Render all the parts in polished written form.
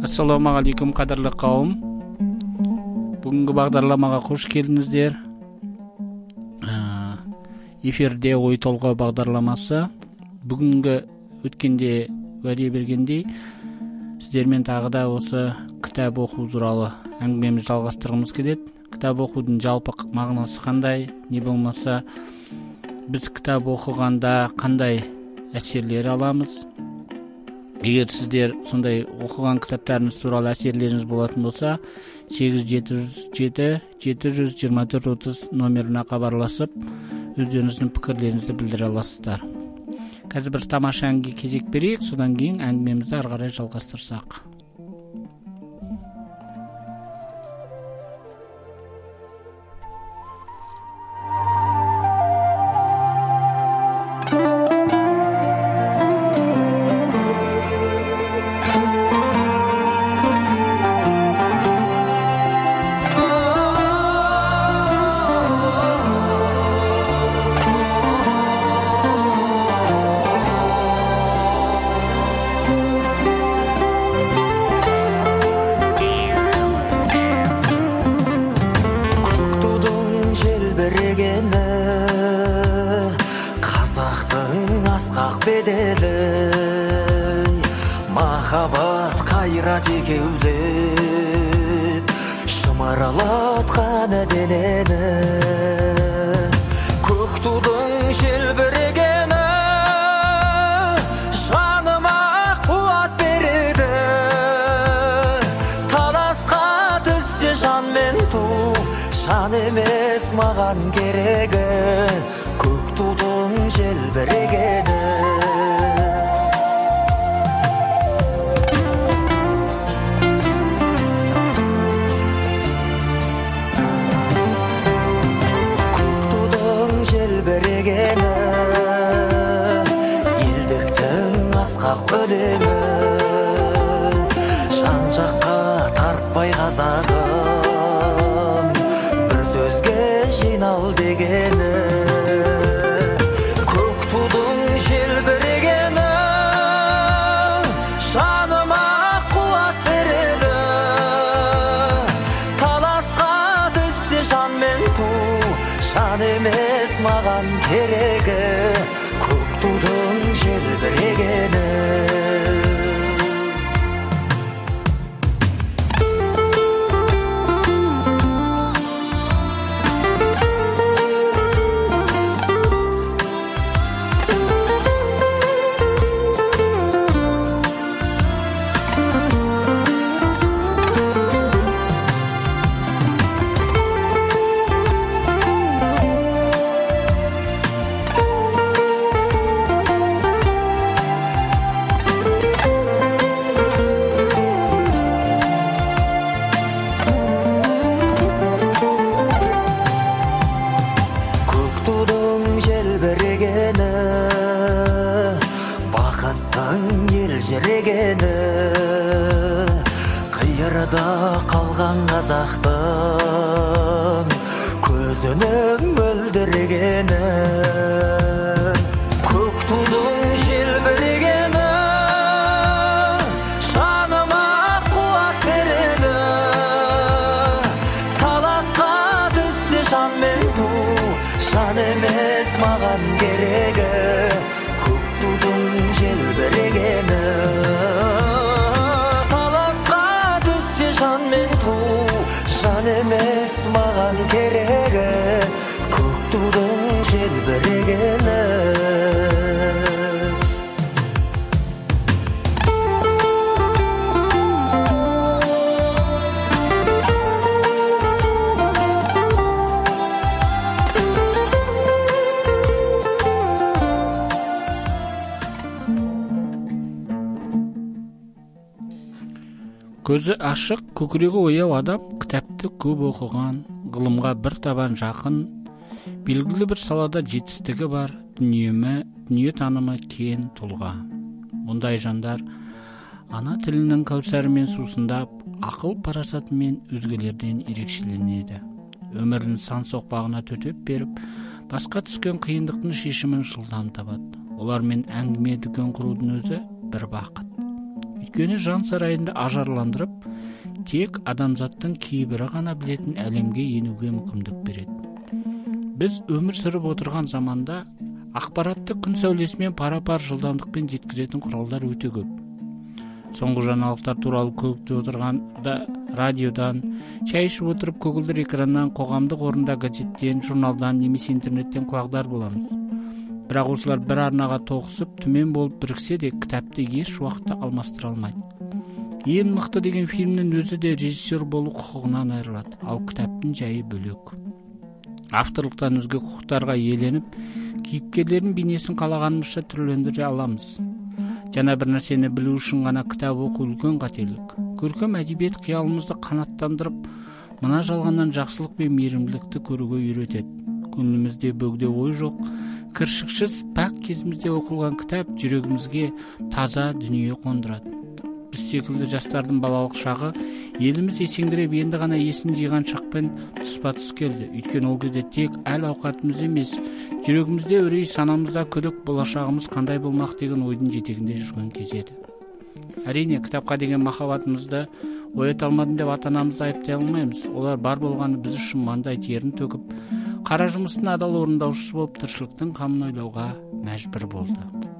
Ассалаумағалейкум, қадірлі қауым. Бүгінгі бағдарламаға қош келдіңіздер. Эфирде ой толғау бағдарламасы. Бүгінгі өткенде уәде бергендей, сіздермен тағы да осы кітап оқу туралы әңгімемізді жалғастырғымыз келеді. Кітап оқудың жалпы мағынасы қандай, не болмаса біз кітап оқығанда қандай әсерлер аламыз? Егер сіздер сондай оқыған кітаптарыңыз туралы әсерлеріңіз болатын болса, 8707-724-30 номеріне хабарласып, өздеріңіздің пікірлеріңізді білдіре аласыздар. Қазір бір тамаша әнге кезек берейік, содан кейін әңгімемізді ары қарай жалғастырсақ. Махаббат қайрат екеулеп шымаралатқан денені, көк тудың желбірегені жаныма қуат береді. Таласқа түссе жан мен ту, жан емес маған керегі, көк тудың желбірегені. Елдіктің асқақ өлеңі, жан жаққа тартпай қазағым, бір сөзге жинал дегені, көк тудың желбірегені жаныма қуат береді. Таласқа түссе жан мен ту, жан емес маған керегі, көк тудың желбірегені. Қиырда қалған қазақтың көзінің мөлдірегені, көк тудың желбірегені жаныма қуат береді. Таласқа түссе жан мен ту, жан емес маған керегі, көк тудың желбірегені. Жан емес маған керегі, көк тудың желбірегені. Көзі ашық, көкірегі ояу адам, кітапты көп оқыған, ғылымға бір табан жақын, белгілі бір салада жетістігі бар, дүние танымы кен тұлға. Мұндай жандар ана тілінің кәусарымен сусындап, ақыл парасатымен өзгелерден ерекшеленеді. Өмірін сан соқпағына төтеп беріп, басқа түскен қиындықтың шешімін жылдам табады. Олармен әңгіме дүкен құрудың өзі бір бақыт. Өйткені жан сарайында ажарландырып, тек адамзаттың кейбірі ғана білетін әлемге енуге мүмкіндік береді. Біз өмір сүріп отырған заманда ақпаратты күн сәулесімен пара-пар жылдамдықпен жеткізетін құралдар өте көп. Соңғы жаңалықтар туралы көлікте отырғанда радиодан, шай ішіп отырып көгілдір экраннан, қоғамдық орында газеттен, журналдан немесе интернеттен құлағдар боламыз. Бірақ осылар бір арнаға тоғысып, түмен болып біріксе де, кітапты еш уақытта алмастыра алмайды. Ең мықты деген фильмнің өзі де режиссер болу құқығынан айырылады, ал кітаптың жайы бөлек. Авторлықтан өзге құқықтарға иеленіп, кейіпкерлердің бейнесін қалағанымызша түрлендіре аламыз. Жаңа бір нәрсені білу үшін ғана кітап оқу үлкен қателік. Көркем әдебиет қиялымызды қанаттандырып, мына жалғаннан жақсылық пен мейірімділікті көруге үйретеді. Көңілімізде бөгде ой жоқ, кіршіксіз пәк кезімізде оқылған кітап жүрегімізге таза дүние қондырады. Біз секілді жастардың балалық шағы еліміз есеңгіреп енді ғана есін жиған шақпен тұспа-тұс келді. Өйткені ол кезде тек әл-ауқатымыз емес, жүрегімізде үрей, санамызда күдік, болашағымыз қандай болмақ деген ойдың жетегінде жүрген кез еді. Әрине, кітапқа деген махаббатымызды оята алмадым деп ата-анамызды айыптай алмаймыз. Олар бар болғаны біз үшін маңдай терін төгіп, қара жұмыстың адал орындаушысы болып тіршіліктің қамын ойлауға мәжбүр болды.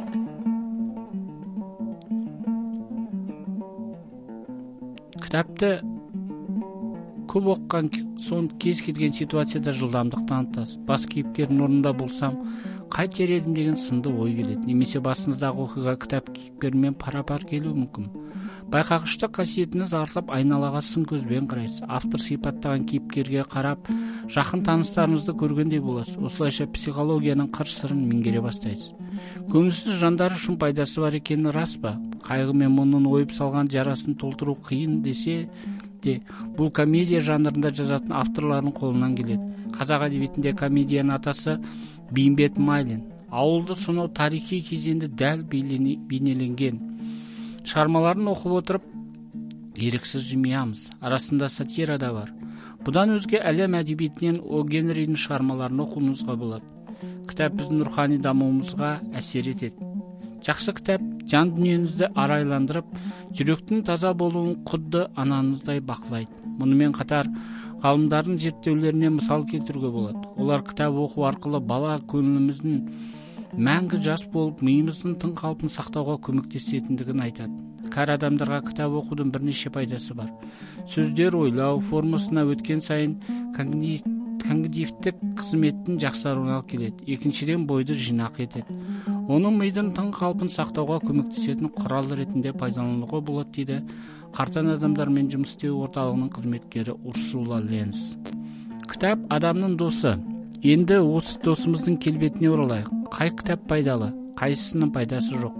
Кітапты көп оққан соң кез келген ситуацияда жылдамдық танытасыз. Бас кейіпкердің орнында болсам, қайтер едім деген сынды ой келеді. Немесе басыңыздағы оқиға кітап кейіпкерімен пара-пар келуі мүмкін. Байқағыштық қасиетіңіз артып, айналаға сын көзбен қарайсыз. Автор сипаттаған кейіпкерге қарап, жақын таныстарыңызды көргендей боласыз. Осылайша психологияның қыр-сырын меңгере бастайсыз. Көңілсіз жандар үшін пайдасы бар екені рас па? Қайғы мен мұңын ойып салған жарасын толтыру қиын десе де, бұл комедия жанрында жазатын авторлардың қолынан келеді. Қазақ әдебиетінде комедияның атасы Бейімбет Майлин. Ауылды сонау тарихи кезеңді дәл бейнеленген шығармаларын оқып отырып, еріксіз жымиямыз. Арасында сатира да бар. Бұдан өзге әлем әдебиетінен О. Генридің шығармаларын оқуыңызға болады. Кітап біздің рухани дамуымызға әсер етеді. Жақсы кітап жан дүниеңізді арайландырып, жүректің таза болуын құдды анаңыздай бақылайды. Мұнымен қатар ғалымдардың зерттеулеріне мысал келтіруге болады. Олар кітап оқу арқылы бала көңіліміздің мәңгі жас болып, миымыздың тың қалпын сақтауға көмектесетіндігін айтады. Кәрі адамдарға кітап оқудың бірнеше пайдасы бар. Сөздер ойлау формасына өткен сайын когнитивтік қызметтің жақсаруына келеді. Екіншіден, бойды жинақ етеді. Оның мидың тың қалпын сақтауға көмектесетін құрал ретінде пайдалануға болады дейді қартаң адамдармен жұмыс істеу орталығының қызметкері Урсула Ленс. Кітап адамның досы. Енді осы досымыздың келбетіне оралайық. Қай кітап пайдалы, қайсысының пайдасы жоқ?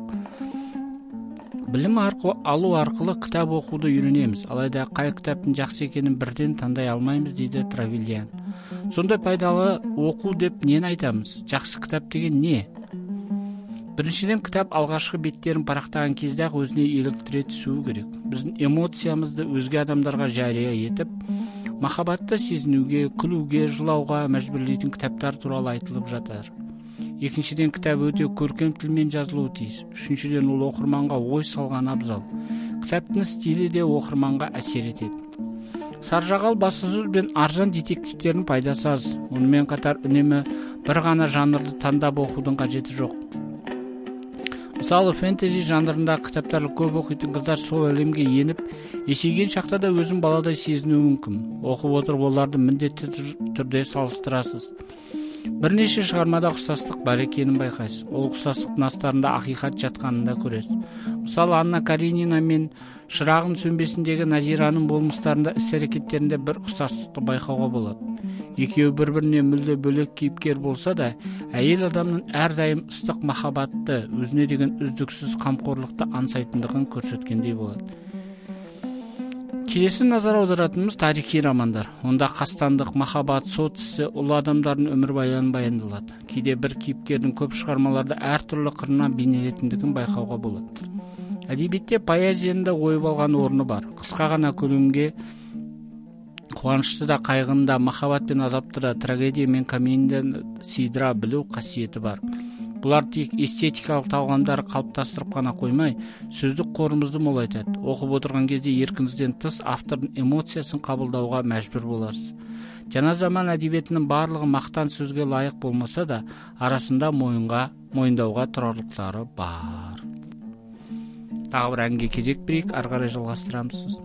Білім алу арқылы кітап оқуды үйренеміз, алайда қай кітаптың жақсы екенін бірден таңдай алмаймыз дейді Травильян. Сондай пайдалы оқу деп нені айтамыз? Жақсы кітап деген не? Біріншіден, кітап алғашқы беттерін парақтаған кезде өзіне еліктіре түсуі керек. Біздің эмоциямызды өзге адамдарға жария етіп, махаббатты сезінуге, күлуге, жылауға мәжбүрлейтін кітаптар туралы айтылып жатыр. Екіншіден, кітап өте көркем тілмен жазылуы тиіс. Үшіншіден, ол оқырманға ой салған абзал. Кітаптың стилі де оқырманға әсер етеді. Саржағал баспасөз бен арзан детективтердің пайдасы аз. Онымен қатар үнемі бір ғана жанрды таңдап оқудың қажеті жоқ. Мысалы, фэнтези жанрында кітаптарды көп оқитын қыздар сол әлемге еніп, есейген шақта да өзін баладай сезінуі мүмкін. Оқып отырып оларды міндетті түрде салыстырасыз. Бірнеше шығармада ұқсастық бар екенін байқайсыз. Ол ұқсастықтың астарында ақиқат жатқанын да көресіз. Мысалы, Анна Каренина мен Шырағың сөнбесіндегі Назираның болмыстарында, іс-әрекеттерінде бір ұқсастықты байқауға болады. Екеуі бір-біріне мүлде бөлек кейіпкер болса да, әйел адамның әрдайым ыстық махаббатты, өзіне деген үздіксіз қамқорлықты аңсайтындығын көрсеткендей болады. Келесі назар аударатынымыз тарихи романдар. Онда қастандық, махаббат, сот ісі, ұлы адамдардың өмірбаяны баяндалады. Кейде бір кейіпкердің көп шығармаларда әртүрлі қырынан бейнеленетіндігін байқауға болады. Әдебиетте поэзияның да ойып алған орны бар. Қысқа ғана көлемге қуанышты да, қайғыны да, махаббат пен азапты да, трагедия мен комедияны сыйдыра білу қасиеті бар. Бұлар тек эстетикалық талғамдар қалыптастырып қана қоймай, сөздік қорымызды молайтады. Оқып отырған кезде еркіңізден тыс автордың эмоциясын қабылдауға мәжбүр боларсыз. Жаңа заман әдебиетінің барлығы мақтан сөзге лайық болмаса да, арасында мойындауға тұрарлықтары бар. Тағы бір әнге кезек берейік, ары қарай жалғастырамыз.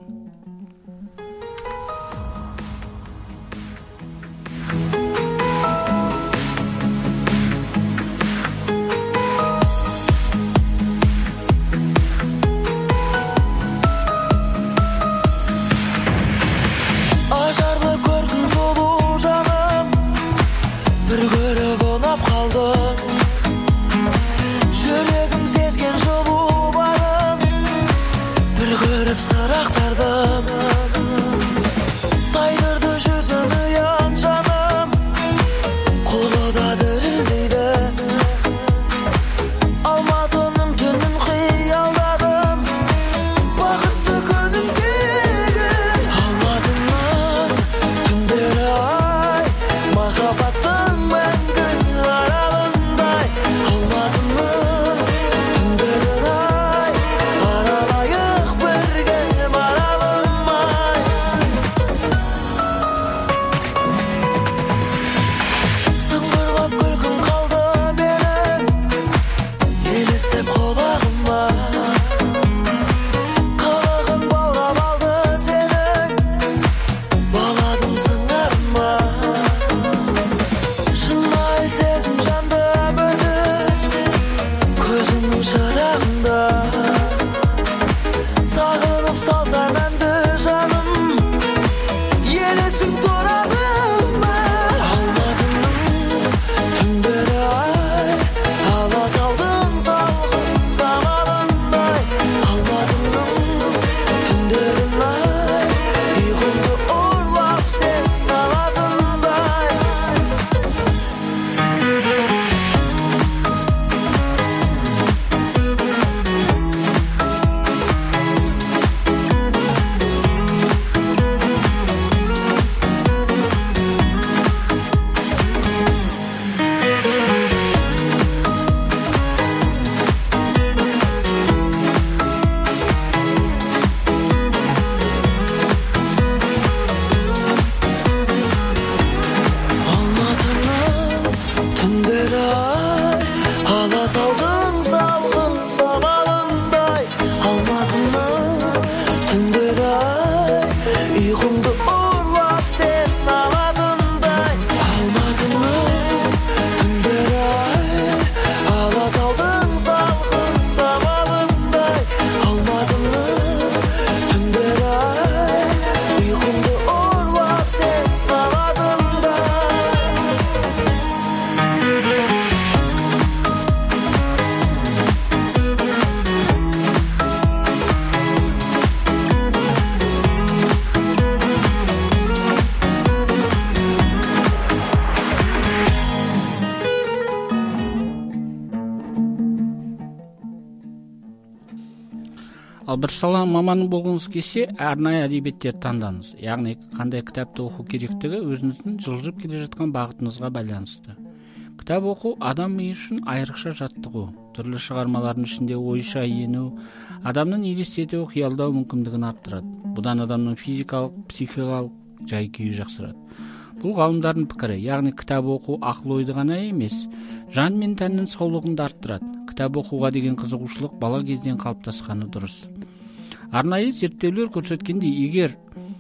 Ал бір сала маманы болғыңыз келсе, арнайы әдебиеттер таңдаңыз. Яғни қандай кітапты оқу керектігі өзіңіздің жылжып келе жатқан бағытыңызға байланысты. Кітап оқу адам миы үшін айрықша жаттығу. Түрлі шығармалардың ішінде ойша ену, адамның елестету, қиялдау мүмкіндігін арттырады. Бұдан адамның физикалық, психикалық жай-күйі жақсарады. Бұл ғалымдардың пікірі, яғни кітап оқу ақыл ойды ғана емес, жан мен тәннің саулығын да арттырады. Кітап оқуға деген қызығушылық бала кезден қалыптасқаны дұрыс. Арнайы зерттеулер көрсеткендей, егер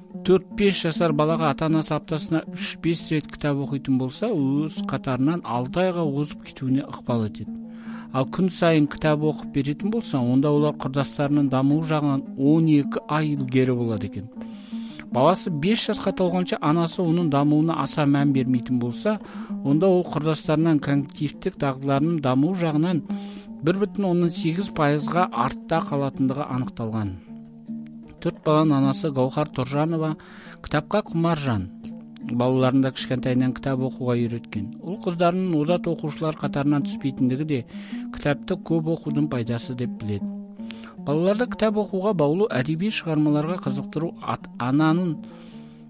4-5 жасар балаға ата-анасы аптасына 3-5 рет кітап оқитын болса, өз қатарынан 6 айға озып кетуіне ықпал етеді. Ал күн сайын кітап оқып беретін болса, онда олар құрдастарының дамуы жағынан 12 ай ілгері болады екен. Баласы 5 жасқа толғанша анасы оның дамуына аса мән бермейтін болса, онда ол құрдастарынан когнитивтік дағдыларының дамуы жағынан 1,8%-ға артта қалатындығы анықталған. 4 баланың анасы Гаухар Тұржанова кітапқа құмар жан. Балаларында кішкентайынан кітап оқуға үйреткен. Ол қыздарының озат оқушылар қатарынан түспейтіндігі де кітапты көп оқудың пайдасы деп біледі. Балаларды кітап оқуға баулу, әдеби шығармаларға қызықтыру ананың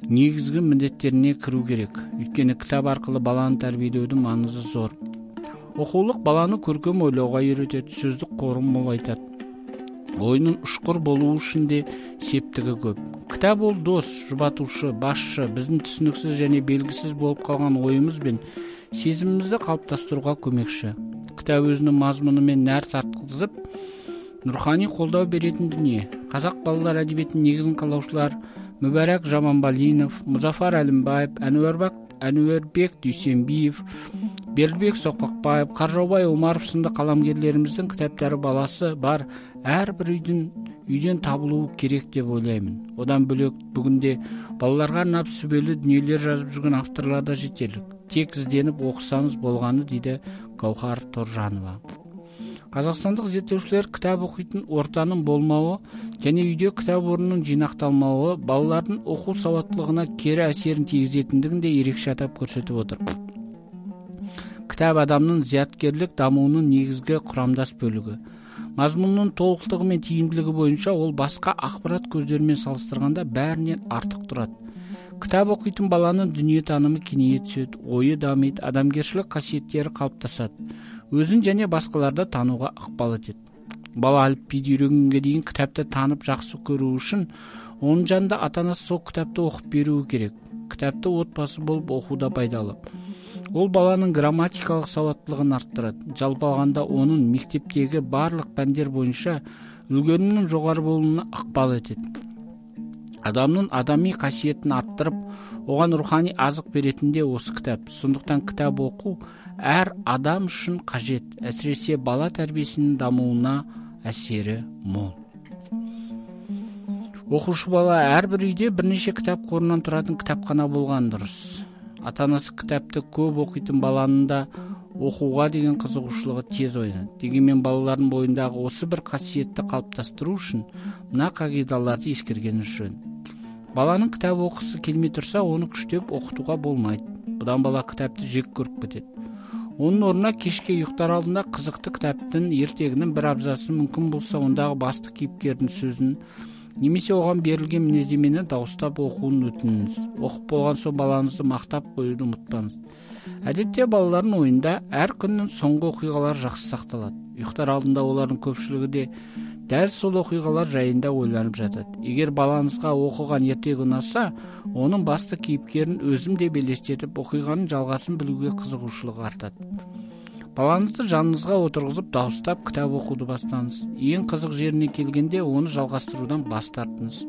негізгі міндеттеріне кіру керек. Өйткені кітап арқылы баланы тәрбиелеудің маңызы зор. Окуулук баланы көркөм ойлоого үйрөтөт, сөздүк корун молойтат. Ойунун ушкур болуу үчүн де септиги көп. Китап бул дос, жубатуучу, башчы, биздин түшүнүксүз жана белгисиз болуп калган оюбуз бен сезимибизди калыптастырууга көмөкчү. Китап өзүнүн мазмуну менен нәр тарткызып, руханий колдоо беретін дүние. Қазақ балалар әдебиетінің негізін қалаушылар Мүбәрак Жаманбалинов, Музафар Әлімбаев, Әнуарбек Дүйсенбиев, Бердібек Соқпақбаев, Қаржаубай Омаров сынды қаламгерлеріміздің кітаптары баласы бар әрбір үйден табылуы керек деп ойлаймын. Одан бөлек бүгінде балаларға арнап сүбелі дүниелер жазып жүрген авторлар да жетерлік. Тек ізденіп оқысаңыз болғаны, дейді Гаухар Торжанова. Қазақстандық зерттеушілер кітап оқитын ортаның болмауы және үйде кітап орнының жинақталмауы балалардың оқу сауаттылығына кері әсерін тигізетіндігін де ерекше атап көрсетіп отыр. Кітап адамның зияткерлік дамуының негізгі құрамдас бөлігі. Мазмұнның толықтығы мен тиімділігі бойынша ол басқа ақпарат көздерімен салыстырғанда бәрінен артық тұрады. Кітап оқитын баланың дүниетанымы кеңейе түседі, ойы дамиды, адамгершілік қасиеттері қалыптасады. Өзін және басқаларды тануға ықпал етеді. Бала әліпбиді үйренгенге дейін кітапты танып жақсы көру үшін оның жанында ата-анасы сол кітапты оқып беруі керек. Кітапты отбасы болып оқу да пайдалы. Ол баланың грамматикалық сауаттылығын арттырады. Жалпы алғанда оның мектептегі барлық пәндер бойынша үлгерімінің жоғары болуына ықпал етеді. Адамның адами қасиетін арттырып, оған рухани азық беретін де осы кітап. Сондықтан кітап оқу әр адам үшін қажет, әсіресе бала тәрбиесінің дамуына әсері мол. Оқушы бала әрбір үйде бірнеше кітап қорынан тұратын кітапхана болған дұрыс. Ата-анасы кітапты көп оқитын баланың да оқуға деген қызығушылығы тез оянады. Дегенмен балалардың бойындағы осы бір қасиетті қалыптастыру үшін мына қағидаларды ескергеніміз жөн. Баланың кітап оқысы келмей тұрса, оны күштеп оқытуға болмайды. Бұдан бала кітапты жек көріп кетеді. Оның орнына кешке ұйықтар алдында қызықты кітаптың ертегінің бір абзасын, мүмкін болса ондағы басты кейіпкердің сөзін немесе оған берілген мінездемені дауыстап оқуын өтініңіз. Оқып болған соң балаңызды мақтап қоюды ұмытпаңыз. Әдетте балалардың ойында әр күннің соңғы оқиғалар жақсы сақталады. Ұйықтар алдында олардың көпшілігі де дәл сол оқиғалар жайында ойланып жатады. Егер балаңызға оқыған ертегі ұнаса, оның басты кейіпкерін өзім де елестетіп, оқиғаның жалғасын білуге қызығушылығы артады. Балаңызды жаныңызға отырғызып, дауыстап кітап оқуды бастаңыз. Ең қызық жеріне келгенде оны жалғастырудан бас тартыңыз.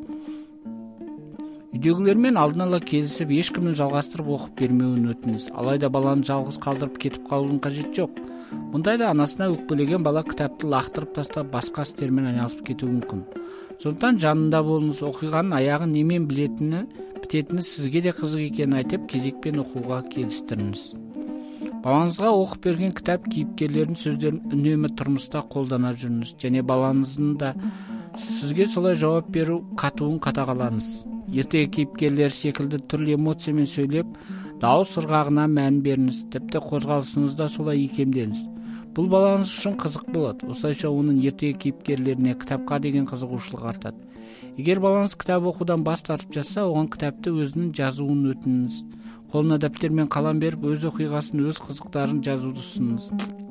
Үйдегілермен алдын ала келісіп, ешкімнің жалғастырып оқып бермеуін өтіңіз. Алайда баланы жалғыз қалдырып кетіп қалудың қажеті жоқ. Мұндайда анасына өкпелеген бала кітапты лақтырып тастап, басқа істермен айналысып кетуі мүмкін. Сондықтан жанында болыңыз. Оқиғаның аяғы немен бітетіні сізге де қызық екенін айтып, кезекпен оқуға келістіріңіз. Балаңызға оқып берген кітап кейіпкерлердің сөздерін үнемі тұрмыста қолдана жүріңіз, және балаңыздың да сізге солай жауап беру қатуын қадағалаңыз. Ертегі кейіпкерлер секілді түрлі эмоциямен сөйлеп, дауыс ырғағына мән беріңіз, тіпті қозғалысыңызда солай икемделіңіз. Бұл балаңыз үшін қызық болады. Осылайша оның ертегі кейіпкерлеріне кітапқа деген қызығушылығы артады. Егер балаңыз кітап оқудан бас тартып жатса, оған кітапты өзінің жазуын өтініңіз. Қолына дәптер мен қалам беріп, өз оқиғасын, өз қызықтарын жазуды ұсыныңыз.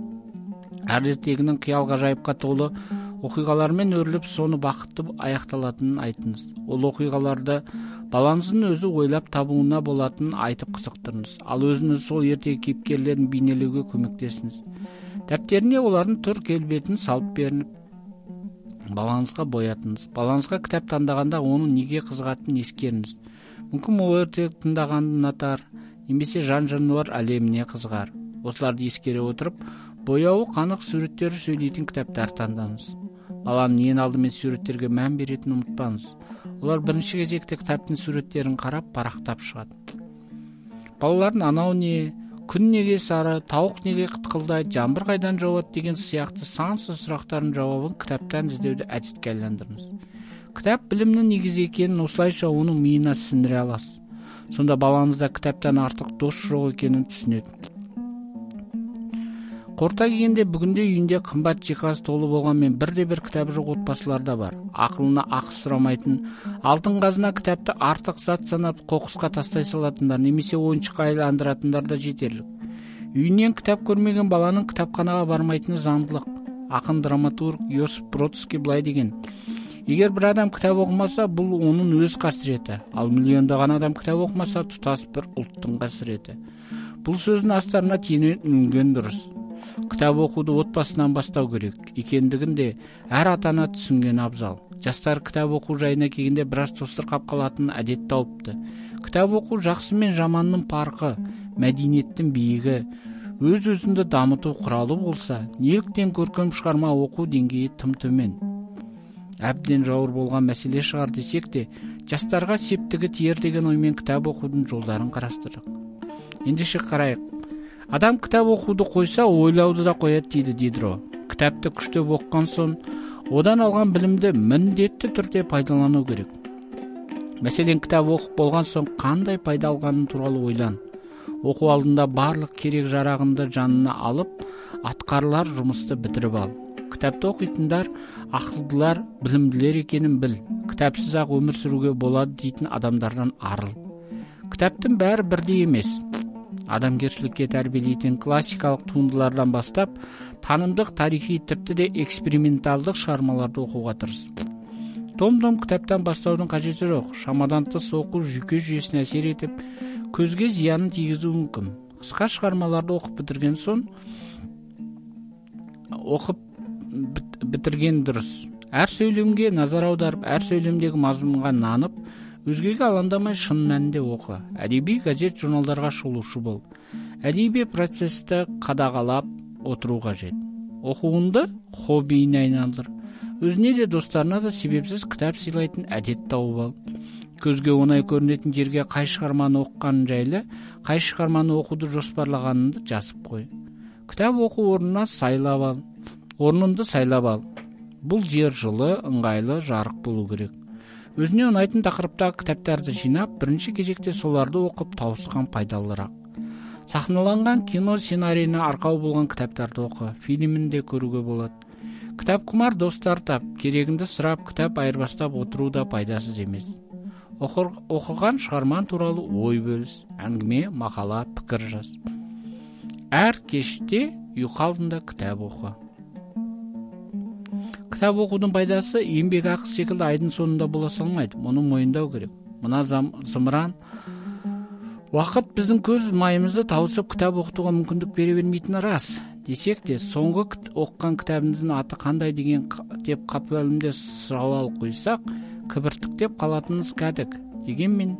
Әр ертегінің қиял ғажайыпқа толы оқиғалармен өріліп, соны бақытты аяқталатынын айтыңыз. Ол оқиғаларды балаңыздың өзі ойлап табуына болатынын айтып қызықтырыңыз. Ал өзіңіз сол ертегі кейіпкерлерін бейнелеуге көмектесіңіз. Дәптеріне олардың түр келбетін салып берініп, балаңызға боятыңыз. Балаңызға кітап таңдағанда оның неге қызығатынын ескеріңіз. Мүмкін ол ертегі тыңдағанды ұнатар, немесе жан-жануар әлеміне қызығар. Осыларды ескере отырып, бояуы қанық суреттер сөйлейтін кітаптар таңдаңыз. Баланың ең алдымен суреттерге мән беретінін ұмытпаңыз. Олар бірінші кезекте кітаптың суреттерін қарап, парақтап шығады. Балалардың анау не, күн неге сары, тауық неге қытқылдайды, жаңбыр қайдан жауады деген сияқты сансыз сұрақтардың жауабын кітаптан іздеуді әдетке айналдырыңыз. Кітап білімнің негізі екенін, осылайша оның миына сіңіре аласыз. Сонда балаңызда кітаптан артық дос жоқ екенін түсінеді. Қорыта келгенде, бүгінде үйінде қымбат жиһаз толы болғанмен бірде-бір кітабы жоқ отбасылар да бар. Ақылына ақы сұрамайтын, алтын қазына кітапты артық зат санап қоқысқа тастай салатындар, немесе ойыншыққа айландыратындар да жетерлік. Үйінен кітап көрмеген баланың кітапханаға бармайтыны заңдылық. Ақын драматург Йосип Бродский былай деген: егер бір адам кітап оқымаса, бұл оның өз қасіреті, ал миллиондаған адам кітап оқымаса, тұтас бір ұлттың қасіреті. Бұл сөздің астарына түйінген дұрыс. Кітап оқуды отбасынан бастау керек екендігін де әр ата-ана түсінген абзал. Жастар кітап оқу жайына келгенде біраз тосырқап қалатын әдет тауыпты. Кітап оқу жақсы мен жаманның парқы, мәдениеттің биігі, өз-өзіңді дамыту құралы болса, неліктен көркем шығарма оқу деңгейі тым төмен? Әбден жауыр болған мәселе шығар десек те, жастарға септігі тиер деген оймен кітап оқудың жолдарын қарастырдық. Ендеше қарайық. Адам кітап оқуды қойса, ойлауды да қояды дейді Дидро. Кітапты күштеп оқыған соң, одан алған білімді міндетті түрде пайдалану керек. Мәселен, кітап оқып болған соң қандай пайда алғаны туралы ойлан. Оқу алдында барлық керек жарағынды жанына алып, атқарылар жұмысты бітіріп ал. Кітапты оқитындар ақылдылар, білімділер екенін біл. Кітапсыз ақ өмір сүруге болады дейтін адамдардан арыл. Кітаптың бәрі бірдей емес. Адамгершілікке тәрбиелейтін классикалық туындылардан бастап, танымдық, тарихи, тіпті де эксперименталдық шығармаларды оқуға тырыс. Том-том кітаптан бастаудың қажеті жоқ. Шамадан тыс оқу жүйке жүйесіне әсер етіп, көзге зиянын тигізуі мүмкін. Қысқа шығармаларды оқып бітірген соң, бітірген дұрыс. Әр сөйлемге назар аударып, әр сөйлемдегі мазмұнға нанып, өзгеге алаңдамай шын мәнінде оқы. Әдеби газет журналдарға шолушы бол. Әдеби процесті қадағалап отыру қажет. Оқуыңды хоббиіне айналдыр. Өзіне де достарына да себепсіз кітап сыйлайтын әдет тауып ал. Көзге оңай көрінетін жерге қай шығарманы оқығанын жайлы, қай шығарманы оқуды жоспарлағаныңды жазып қой. Кітап оқу орнына орнынды сайлап ал. Бұл жер жылы, ыңғайлы, жарық болу керек. Өзіне ұнайтын тақырыптағы кітаптарды жинап, бірінші кезекте соларды оқып тауысқан пайдалырақ. Сахналанған кино сценарийіне арқау болған кітаптарды оқы, фильмін де көруге болады. Кітап құмар достар тап, керегіңді сұрап, кітап айырбастап отыру да пайдасыз емес. Оқыған шығарман туралы ой бөліс, әңгіме, мақала, пікір жаз. Әр кеште ұйқы алдында кітап оқы. Кітап оқудың пайдасы еңбек ақы секілді айдың соңында бола салмайды. Мұны мойындау керек. Мына зымыран уақыт біздің көз майымызды тауысып кітап оқытуға мүмкіндік бере бермейтіні рас. Десек те, соңғы оқыған кітабымыздың аты қандай деген деп қапуәлімде сауал қойсақ, кібіртіктеп қалатынымыз кәдік. Дегенмен,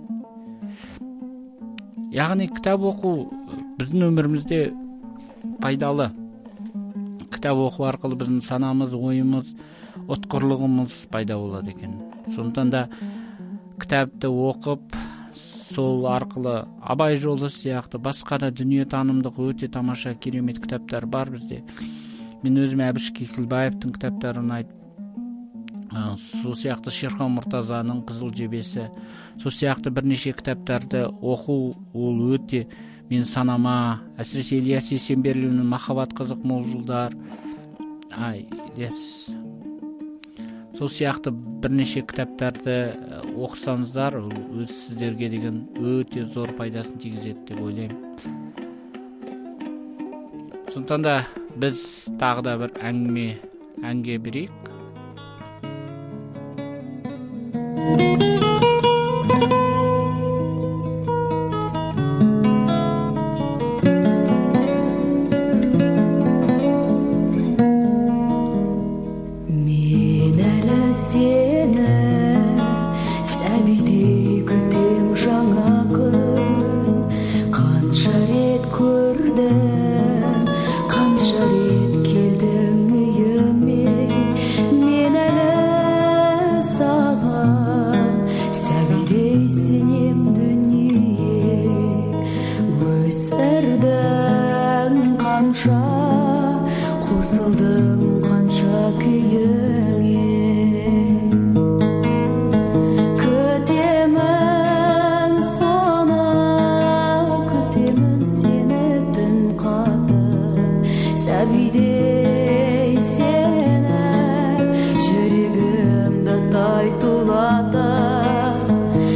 яғни кітап оқу біздің өмірімізде пайдалы. Кітап оқу арқылы біздің санамыз, ойымыз, ұтқырлығымыз пайда болады екен. Сондықтан да кітапты оқып, сол арқылы Абай жолы сияқты басқа да дүние танымдық өте тамаша керемет кітаптар бар бізде. Мен өзім Әбіш Кекілбаевтың кітаптары ұнайды. Сол сияқты Шерхан Мұртазаның Қызыл жебесі, сол сияқты бірнеше кітаптарды оқу ол өте мен санама, әсіресе Ильяс Есенберлиннің Махаббат қызық мол жылдар, сол сияқты бірнеше кітаптарды оқысаңыздар, өз сіздерге деген өте зор пайдасын тигізеді деп ойлаймын. Сондықтан да біз тағы да бір әнге берейік.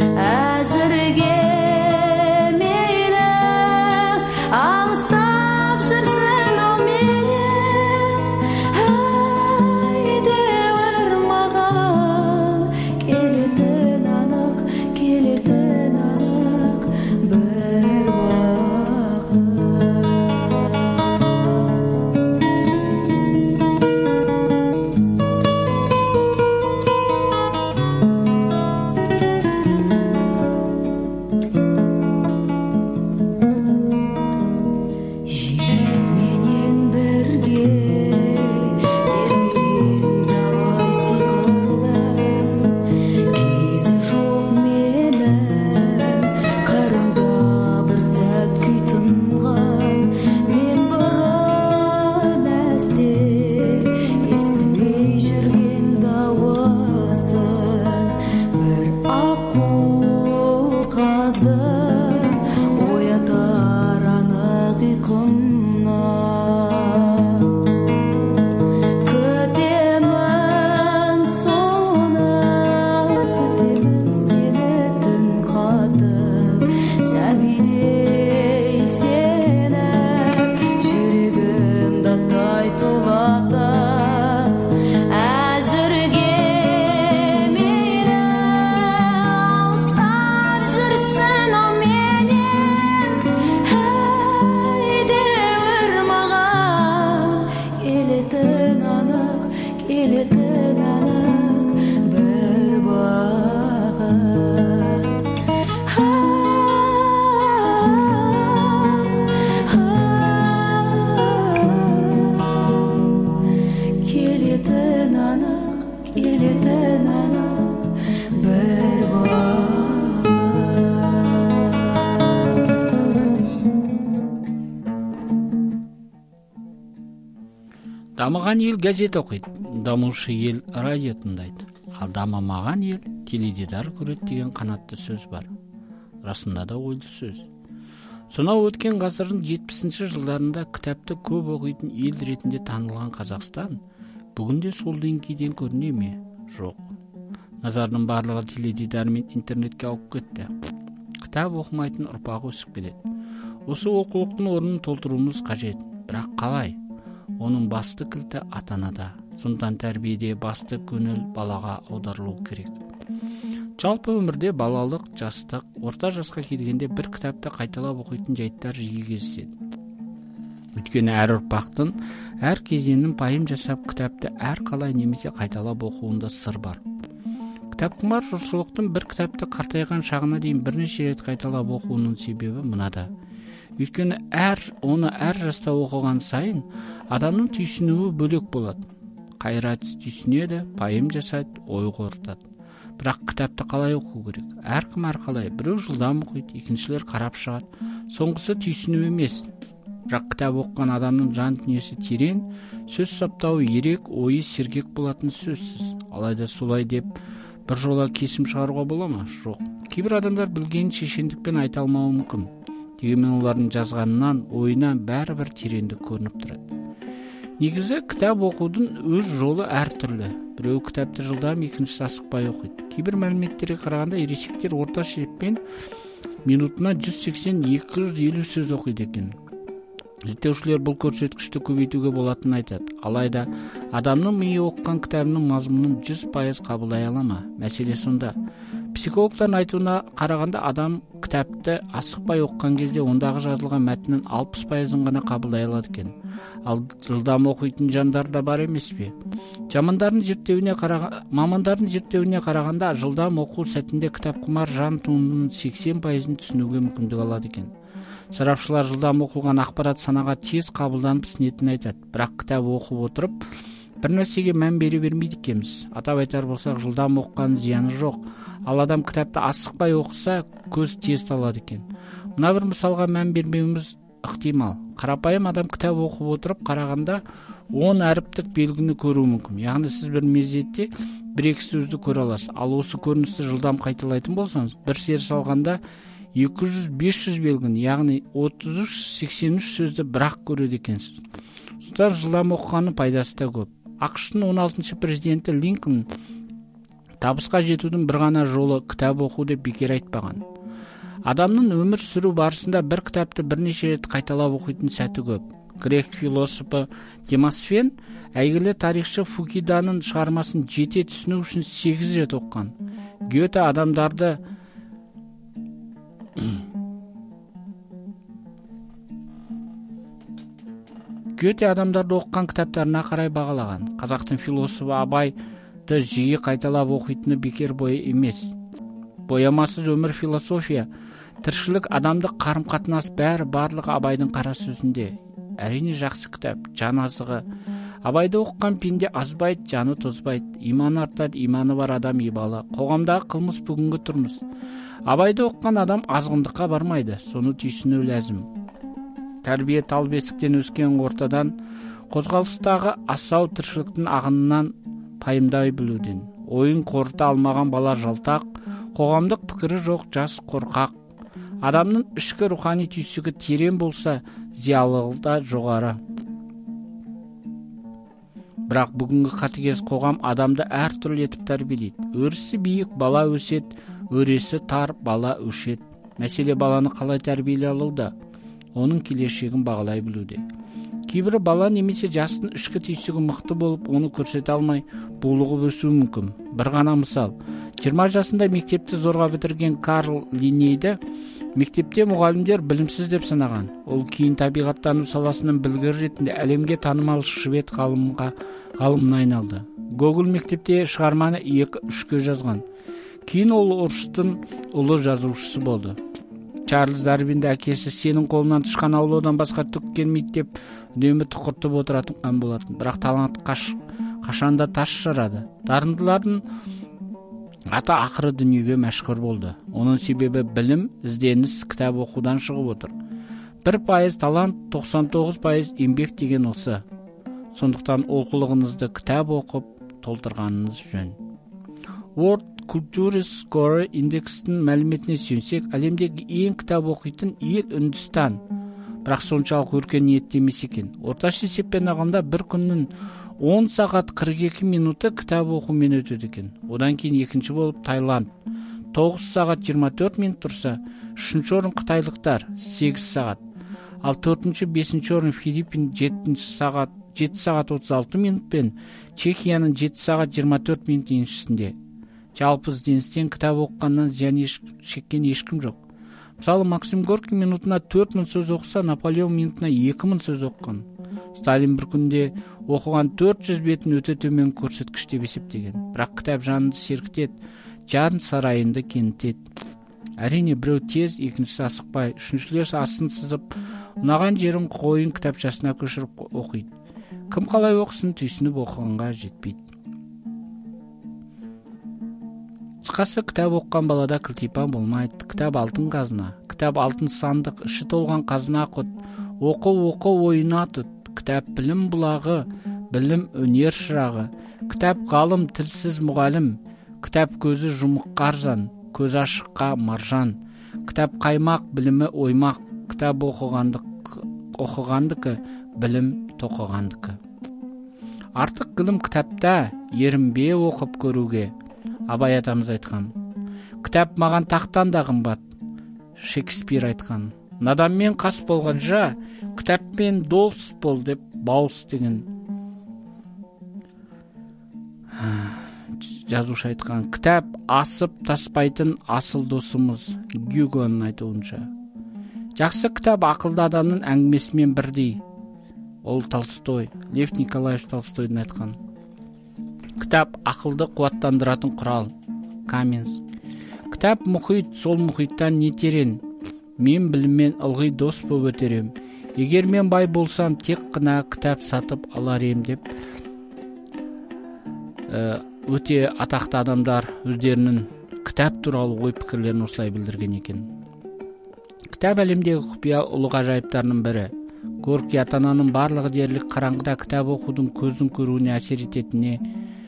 Әзірге мейлі алыста әбден анық бір Дамыған ел газет оқиды, дамушы ел радио тыңдайды, ал дамымаған ел теледидар көреді деген қанатты сөз бар. Расында да ойлы сөз. Сонау өткен ғасырдың 70-ші жылдарында кітапты көп оқитын ел ретінде танылған Қазақстан бүгінде сол деңгейден көріне ме? Жоқ. Назардың барлығы теледидар мен интернетке ауып кетті. Кітап оқымайтын ұрпақ өсіп келеді. Осы оқулықтың орнын толтыруымыз қажет. Бірақ қалай? Оның басты кілті ата-анада. Сондықтан тәрбиеде басты көңіл балаға аударылу керек. Жалпы өмірде балалық, жастық, орта жасқа келгенде бір кітапты қайталап оқитын жайттар жиі кездеседі. Өйткені әр ұрпақтың, әр кезеңнің пайым жасап кітапты әр қалай немесе қайталап оқуында сыр бар. Кітапқұмар жұртшылықтың бір кітапты қартайған шағына дейін бірнеше рет қайталап оқуының себебі мынада. Өйткені оны әр жаста оқыған сайын адамның түйсінуі бөлек болады. Қайрат түйсінеді, пайым жасайды, ой қорытады. Бірақ кітапты қалай оқу керек? Әркім әрқалай. Біреу жылдам оқиды, екіншілер қарап шығады. Соңғысы түйсіну емес. Бірақ кітап оқыған адамның жан дүниесі терең, сөз саптауы ерек, ойы сергек болатын сөзсіз. Алайда солай деп бір жола кесім шығаруға бола ма? Жоқ. Кейбір адамдар білгенін шешендікпен айта алмауы мүмкін. Дегенмен олардың жазғанынан, ойынан бәрібір тереңдік көрініп тұрады. Негізі кітап оқудың өз жолы әртүрлі. Біреу кітапты жылдам, екіншісі асықпай оқиды. Кейбір мәліметтерге қарағанда ересектер орташа есеппен минутына 180-250 сөз оқиды екен. Зерттеушілер бұл көрсеткішті көбейтуге болатынын айтады. Алайда адамның миы оқыған кітабының мазмұнын 100% қабылдай ала ма? Мәселе сонда. Психологтардың айтуына қарағанда адам кітапты асықпай оқыған кезде ондағы жазылған мәтіннің 60%-ын ғана қабылдай алады екен. Ал жылдам оқитын жандар да бар емес пе? Мамандардың зерттеуіне қарағанда жылдам оқу сәтінде кітапқұмар жан туындының 80%-ын түсінуге мүмкіндік алады екен. Сарапшылар жылдам оқылған ақпарат санаға тез қабылданып сіңетінін айтады. Бірақ кітап оқып отырып бір нәрсеге мән бере бермейді екенбіз. Атап айтар болсақ, жылдам оқыған зияны жоқ. Ал адам кітапты асықпай оқыса, көз тез талады екен. Мына бір мысалға мән бермеуіміз ықтимал. Қарапайым адам кітап оқып отырып қарағанда 10 әріптік белгіні көруі мүмкін. Яғни сіз бір мезетте 1-2 сөзді көре аласыз. Ал осы көріністі жылдам қайталайтын болсаңыз, бір сер салғанда 200-500 белгіні, яғни 33-83 сөзді бірақ көреді екенсіз. Сондықтан жылдам оқығанның пайдасы да көп. ақш-тың 16-шы президенті Линкольн табысқа жетудің бір ғана жолы кітап оқу деп бекер айтпаған. Адамның өмір сүру барысында бір кітапты бірнеше рет қайталап оқитын сәті көп. Грек философы Демосфен әйгілі тарихшы Фукиданың шығармасын жете түсіну үшін 8 рет оқыған. Гёте адамдарды оқыған кітаптарына қарай бағалаған. Қазақтың философы Абайды жиі қайталап оқитыны бекер бой емес. Боямасыз өмір философия, тіршілік, адамдық қарым-қатынас барлығы Абайдың қара сөзінде. Әрине жақсы кітап, жан азығы. Абайды оқыған пенде азбайды, жаны тозбайды. Иманы артады, иманы бар адам ибалы. Қоғамдағы қылмыс бүгінгі тұрмыс. Абайды оқыған адам азғындыққа бармайды, соны түйсіну ләзім. Тәрбие тал бесіктен өскен ортадан, қозғалыстағы асау тіршіліктің ағынынан пайымдай білуден. Ойын қорыта алмаған бала жалтақ, қоғамдық пікірі жоқ жас қорқақ. Адамның ішкі рухани түйсігі терең болса, зиялылығы да жоғары. Бірақ бүгінгі қатыгез қоғам адамды әртүрлі етіп тәрбиелейді. Өрісі биік бала өсет, өресі тар бала өшет. Мәселе баланы қалай тәрбиелей алуда, оның келешегін бағалай білуде. Кейбір бала немесе жастың ішкі түйсігі мықты болып, оны көрсете алмай, булығып өсуі мүмкін. Бір ғана мысал. 20 жасында мектепті зорға бітірген Карл Линнейді мектепте мұғалімдер білімсіз деп санаған. Ол кейін табиғаттану саласының білгір ретінде әлемге танымал швед ғалымына айналды. Гоголь мектепте шығарманы 2-3-ке жазған. Кейін ол орыстың ұлы жазушысы болды. Чарльз Дарвинді әкесі сенің қолынан тышқан аулаудан басқа түк келмейді деп үнемі тұқыртып отыратын болатын. Бірақ талант қашанда таш жарады. Дарындылардың аты ақыры дүниеге мәшһүр болды. Оның себебі білім, ізденіс, кітап оқудан шығып отыр. 1% талант, 99% еңбек деген осы. Сондықтан оқулығыңызды кітап оқып толтырғаныңыз жөн. World Culture Score индексінің мәліметіне сүйенсек, әлемдегі ең кітап оқитын ел Үндістан. Бірақ соншалық өркениетті емес екен. Орташа есеппен алғанда бір күннің 10 сағат 42 минуты кітап оқумен өтеді екен. Одан кейін екінші болып Таиланд 9 сағат 24 минут тұрса, үшінші орын қытайлықтар 8 сағат. Ал 4-5 орын Филиппин 7 сағат 36 минутпен, Чехияның 7 сағат 24 минут еншісінде. Жалпы ізденістен кітап оққаннан зиян шеккен ешкім жоқ. Мысалы, Максим Горький минутына 4000 сөз оқыса, Наполеон минутына 2000 сөз оққан. Сталин бір күнде оқыған 400 бетін өте төмен көрсеткіш деп есептеген. Бірақ кітап жанды сергітеді, жан сарайында кеңітеді. Әрине, біреу тез, екіншісі асықпай, үшіншілер асын сызып, ұнаған жерін қойын кітапшасына көшіріп оқиды. Кім қалай оқысын, түйсініп оқығанға жетпейді. Қысқасы, кітап оққан балада кілтипан болмайды. Кітап алтын қазына, кітап алтын сандық, іші толған қазына құт. Оқы ойына тұт. Кітап білім бұлағы, білім өнер шырағы. Кітап ғалым, тілсіз мұғалім. Кітап көзі жұмық қарзан, көз ашыққа маржан. Кітап қаймақ, білімі оймақ. Кітап оқығандықы, білім тоқығандықы. Артық ғылым кітапта, ерінбе оқып көруге. Абай атамыз айтқан. Кітап маған тақтан да қымбат. Шекспир айтқан. Наданмен қас болғанша, кітаппен дос бол деп Баус деген жазушы айтқан. Кітап асып таспайтын асыл досымыз, Гюгоның айтуынша. Жақсы кітап ақылды адамның әңгімесімен бірдей. Ол Толстой, Лев Николаевич Толстойдың айтқан. Кітап ақылды қуаттандыратын құрал, Каменс. Кітап мұхит, сол мұхиттан не терен. Мен біліммен ылғи дос боп өтерем. Егер мен бай болсам, тек қына кітап сатып алар ем деп өте атақты адамдар өздерінің кітап туралы ой пікірлерін осылай білдірген екен. Кітап әлемдегі құпия ұлы ғажайыптарының бірі. Горький ата-ананың барлығы дерлік қараңғыда кітап оқудың көздің көруіне әсер ететініне.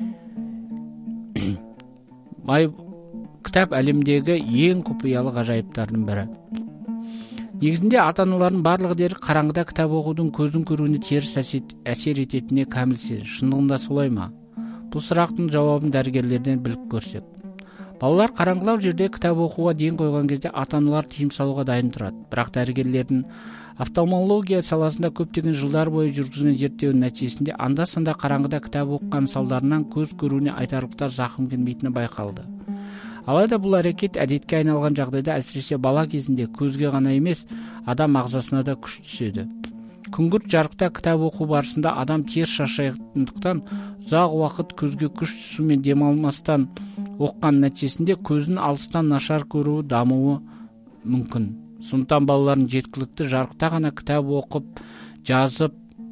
Кітап әлемдегі ең құпиялы ғажайыптардың бірі. Негізінде ата-аналардың барлығы дерлік қараңғыда кітап оқудың көздің көруіне теріс әсер ететініне кәміл сенімді. Шындығында солай ма? Бұл сұрақтың жауабын дәрігерлерден біліп көрсек. Балалар қараңғылау жерде кітап оқуға ден қойған кезде ата-аналар тыйым салуға дайын тұрады. Бірақ дәрігерлердің офтальмология саласында көптеген жылдар бойы жүргізген зерттеудің нәтижесінде анда-санда қараңғыда кітап оқыған салдарынан көз көруіне айтарлықтай зақым келмейтіні байқалды. Алайда бұл әрекет әдетке айналған жағдайда әсіресе бала кезінде көзге ғана емес, адам ағзасына да күш түседі. Күңгірт жарықта кітап оқу барысында адам тез шаршайтындықтан ұзақ уақыт көзге күш түсумен демалмастан оққан нәтижесінде көзін алыстан нашар көруі дамуы мүмкін. Сондықтан балалардың жеткілікті жарықта ғана кітап оқып, жазып,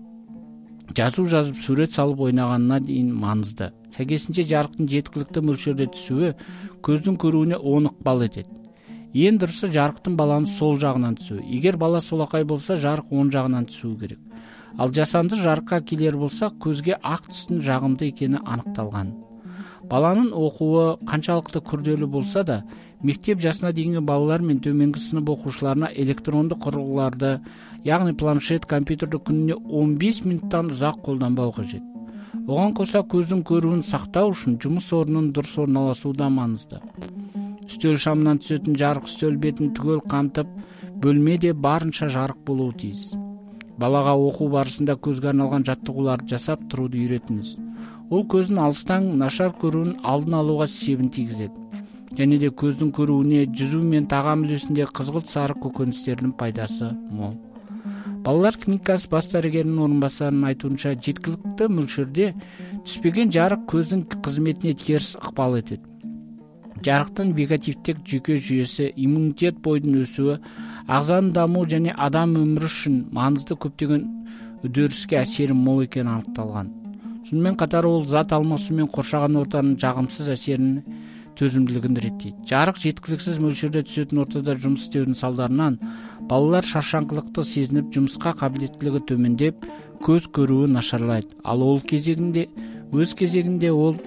сурет салып ойнағанына дейін маңызды. Сәйкесінше жарықтың жеткілікті мөлшерде түсуі көздің көруіне оң ықпал етеді. Ең дұрысы жарықтың баланың сол жағынан түсуі. Егер бала солақай болса, жарық оң жағынан түсуі керек. Ал жасанды жарыққа келер болса, көзге ақ түстің жағымды екені анықталған. Баланың оқуы қаншалықты күрделі болса да, мектеп жасына дейінгі балалар мен төменгі сынып оқушыларына электронды құрылғыларды, яғни планшет, компьютерді күніне 15 минуттан ұзақ қолданбау қажет. Оған қоса көздің көруін сақтау үшін жұмыс орнының дұрыс орналасуы да маңызды. Үстел шамынан түсетін жарық үстел бетін түгел қамтып, бөлмеде барынша жарық болуы тиіс. Балаға оқу барысында көзге арналған жаттығуларды жасап тұруды үйретіңіз. Ол көздің алыстан нашар көруін алдын алуға себін тигізеді. Және де көздің көруіне жүзу мен тағам үлесінде қызғылт сары көкөністердің пайдасы мол. Балалар клиникасы бас дәрігерінің орынбасарының айтуынша, жеткілікті мөлшерде түспеген жарық көздің қызметіне теріс ықпал етеді. Жарықтың вегетативтік жүйке жүйесі, иммунитет бойдың өсуі, ағзаның дамуы және адам өмірі үшін маңызды көптеген үдеріске әсері мол екені анықталған. Сонымен қатар ол зат алмасу мен қоршаған ортаның жағымсыз әсерін төзімділігін реттейді. Жарық жеткіліксіз мөлшерде түсетін ортада жұмыс істеудің салдарынан балалар шаршаңқылықты сезініп, жұмысқа қабілеттілігі төмендеп, көз көруі нашарлайды. Ал ол өз кезегінде ол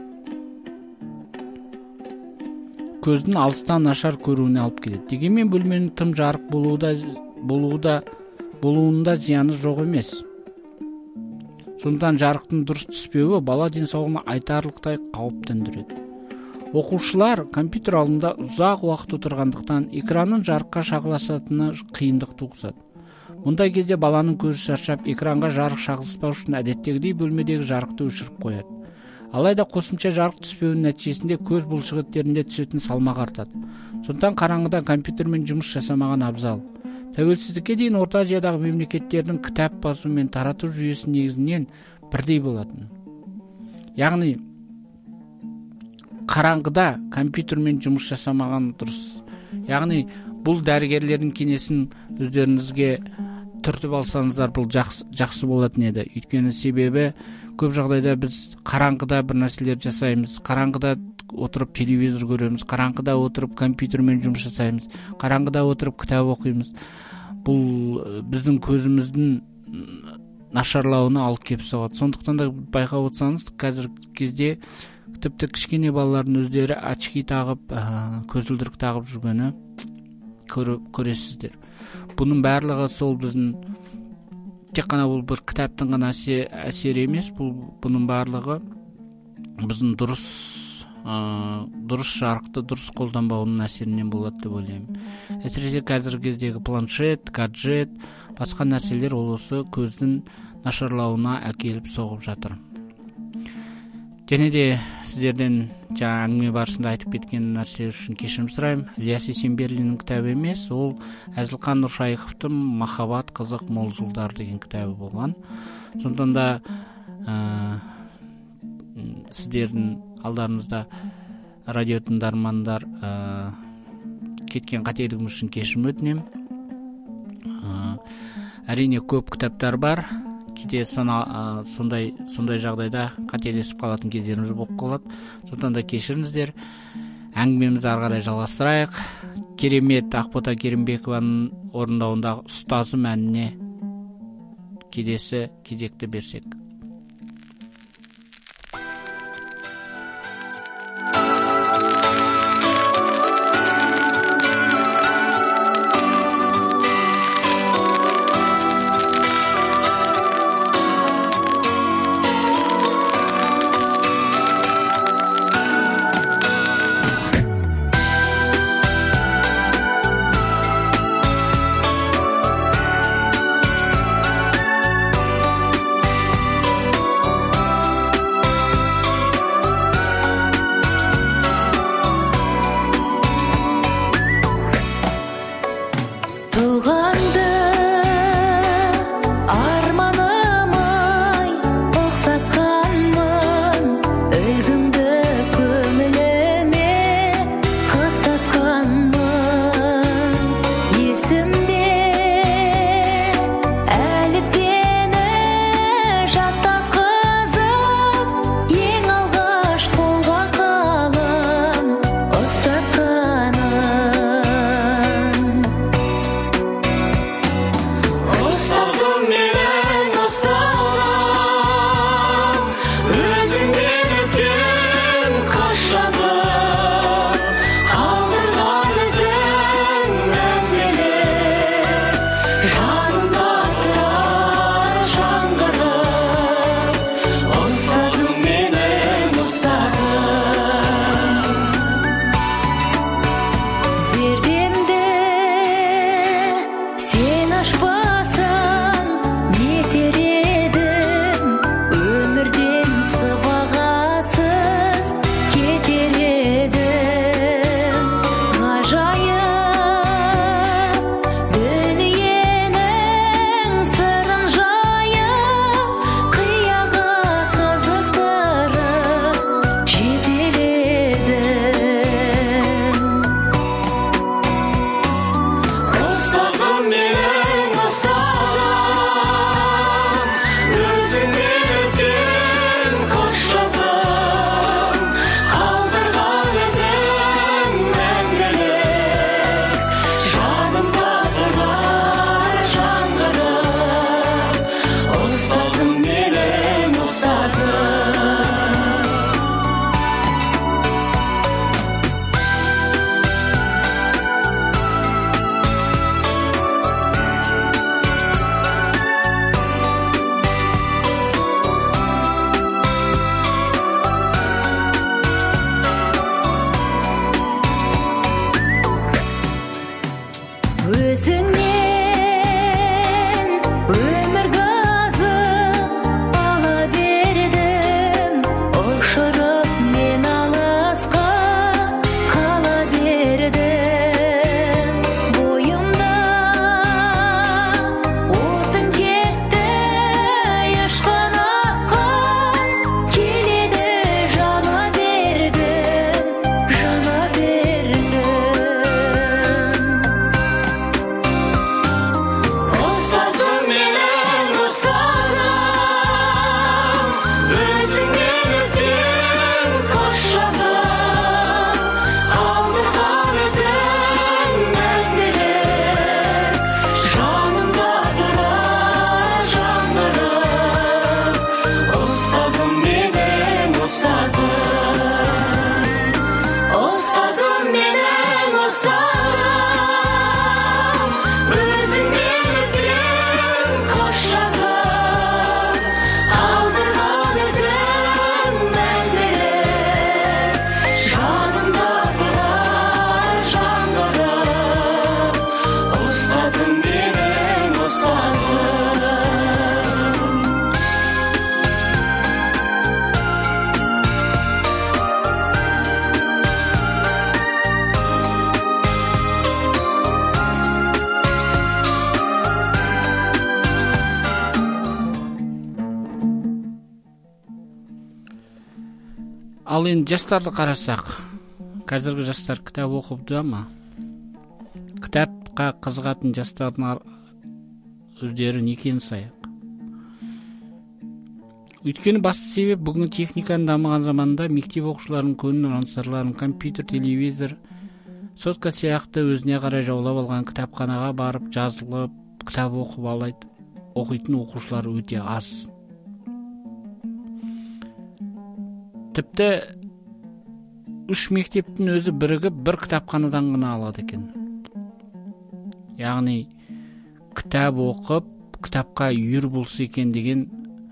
көздің алыстан нашар көруіне алып келеді. Дегенмен бөлменің тым жарық болуында зияны жоқ емес. Сондықтан жарықтың дұрыс түспеуі бала денсаулығына айтарлықтай қауіп төндіреді. Оқушылар компьютер алдында ұзақ уақыт отырғандықтан экранның жарыққа шағылысатыны қиындық туғызады. Мұндай кезде баланың көзі шаршап, экранға жарық шағылыспау үшін әдеттегідей бөлмедегі жарықты өшіріп қояды. Алайда қосымша жарық түспеуінің нәтижесінде көз бұлшықеттерінде түсетін салмақ артады. Сондықтан қараңғыда компьютермен жұмыс жасамаған абзал. Тәуелсіздікке дейін Орта Азиядағы мемлекеттердің кітап басу мен тарату жүйесі негізінен бірдей болатын. Яғни қараңғыда компьютермен жұмыс жасамаған дұрыс. Яғни бұл дәрігерлердің кеңесін өздеріңізге түртіп алсаңыздар, бұл жақсы болатын еді. Өйткені себебі көп жағдайда біз қараңғыда бір нәрселер жасаймыз, қараңғыда отырып телевизор көреміз, қараңғыда отырып компьютермен жұмыс жасаймыз, қараңғыда отырып кітап оқимыз. Бұл біздің көзіміздің нашарлауына алып келіп соғады. Сондықтан да байқап отырсаңыз, қазіргі кезде тіпті кішкене балалардың өздері очки тағып, көзілдірік тағып жүргені көресіздер. Бұның барлығы сол біздің тек қана бұл бір кітаптың ғана әсері емес, бұның барлығы біздің дұрыс жарықты дұрыс қолданбауының әсерінен болады деп ойлаймын. Әсіресе қазіргі кездегі планшет, гаджет, басқа нәрселер ол осы көздің нашарлауына әкеліп соғып жатыр. Және де сіздерден жаңа әңгіме барысында айтып кеткен нәрсе үшін кешірім сұраймын. Ілияс Есенберлиннің кітабы емес, ол Әзілхан Нұршайықовтың «Махаббат қызық мол жылдар» деген кітабы болған. Сондықтан да сіздердің алдарыңызда радио тыңдармандар кеткен қателігім үшін кешірім өтінемін. Әрине көп кітаптар бар. Кейде сондай жағдайда қателесіп қалатын кездеріміз болып қалады. Сондықтан да кешіріңіздер. Әңгімемізді ары қарай жалғастырайық. Керемет Ақбота Керімбекованың орындауындағы ұстазым әніне келесі кезекті берсек. Ал енді жастарды қарасақ, қазіргі жастар кітап оқыды ма? Кітапқа қызығатын жастардың өздері некені саяқ. Өйткені басты себеп бүгінгі техниканың дамыған заманда мектеп оқушыларының көңілін ансарларын компьютер, телевизор, сотка сияқты өзіне қарай жаулап алған кітапханаға барып жазылып кітап оқитын оқушылар өте аз. Тіпті 3 мектептің өзі бірігіп бір кітапханадан ғана алады екен. Яғни кітап оқып, кітапқа үйір болса екен деген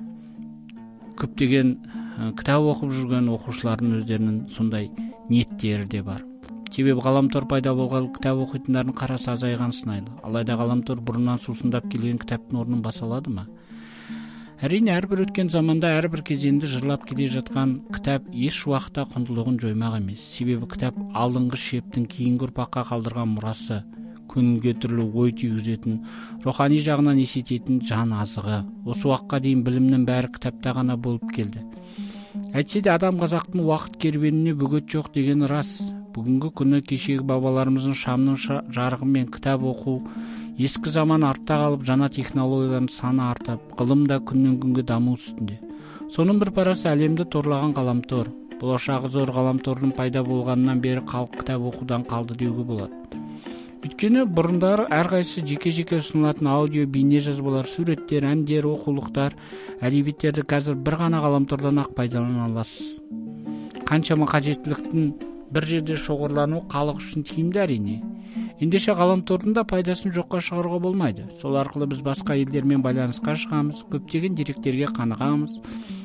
көптеген кітап оқып жүрген оқушылардың өздерінің сондай ниеттері де бар. Себебі ғаламтор пайда болған кітап оқитындардың қарасы азайған сыңайлы. Алайда ғаламтор бұрыннан сусындап келген кітаптың орнын баса алады ма? Әрине, әрбір өткен заманда әрбір кезеңді жырлап келе жатқан кітап еш уақытта құндылығын жоймақ емес. Себебі кітап алдыңғы шептің кейінгі ұрпаққа қалдырған мұрасы, көңілге түрлі ой түйгізетін, рухани жағынан есететін жан азығы. Осы уақытқа дейін білімнің бәрі кітапта ғана болып келді. Әйтсе де адам қазақтың уақыт керуеніне бөгет жоқ деген рас. Бүгінгі күні кешегі бабаларымыздың шамның жарығымен кітап оқу, ескі заман артта қалып, жаңа технологиялардың саны артып, ғылым да күннен күнге даму үстінде. Соның бір парасы әлемді торлаған ғаламтор. Болашағы зор ғаламтордың пайда болғаннан бері халық кітап оқудан қалды деуге болады. Өйткені бұрындары әрқайсысы жеке-жеке ұсынылатын аудио, бейне жазбалар, суреттер, әндер, оқулықтар, әдебиеттерді қазір бір ғана ғаламтордан ақ пайдалана аласыз. Қаншама қажеттіліктің бір жерде шоғырлану халық үшін тиімді әрине. Ендеше ғаламтордың да пайдасын жоққа шығаруға болмайды. Сол арқылы біз басқа елдермен байланысқа шығамыз, көптеген деректерге қанығамыз.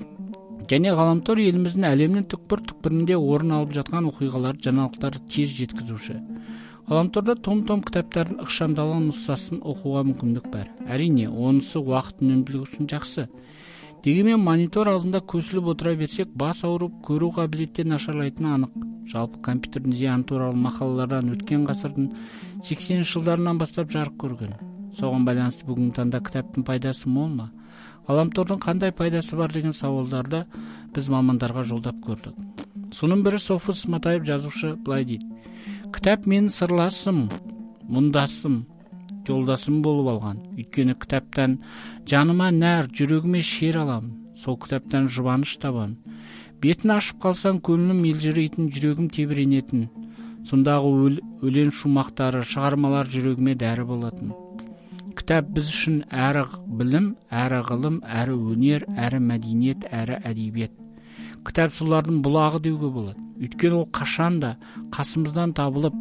Және ғаламтор еліміздің әлемнің түкпір-түкпірінде орын алып жатқан оқиғалар, жаңалықтарды тез жеткізуші. Ғаламторда том-том кітаптардың ықшамдалған нұсқасын оқуға мүмкіндік бар. Әрине, онысы уақыт үнемділігі үшін жақсы. Дегенмен монитор алдында көсіліп отыра берсек, бас ауырып, көру қабілеттен нашарлайтыны анық. Жалпы компьютердің зияны туралы мақалалардан өткен ғасырдың 80 жылдарынан бастап жарық көрген. Соған байланысты бүгінгі таңда кітаптың пайдасы мол ма? Ғаламтордың қандай пайдасы бар деген сауалдарды біз мамандарға жолдап көрдік. Соның бірі Софус Матаев жазушы былай дейді: кітап менің сырласым, мұндасым, жолдасым болып алған. Өйткені кітаптан жаныма нәр, жүрегіме шер аламын. Сол кітаптан жұбаныш табамын. Бетін ашып қалсаң, көңілім елжірейтін, жүрегім тебіренетін. Сондағы өлең шумақтары, шығармалар жүрегіме дәрі болатын. Кітап біз үшін әрі білім, әрі ғылым, әрі өнер, әрі мәдениет, әрі әдебиет. Кітап солардың бұлағы деуге болады. Өйткені ол қашанда қасымыздан табылып,